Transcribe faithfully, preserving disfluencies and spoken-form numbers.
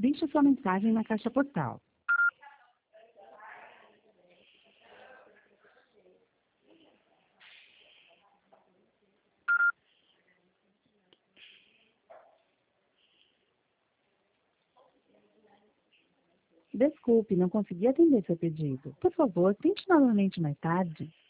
Deixe sua mensagem na caixa postal. Desculpe, não consegui atender seu pedido. Por favor, tente novamente mais tarde.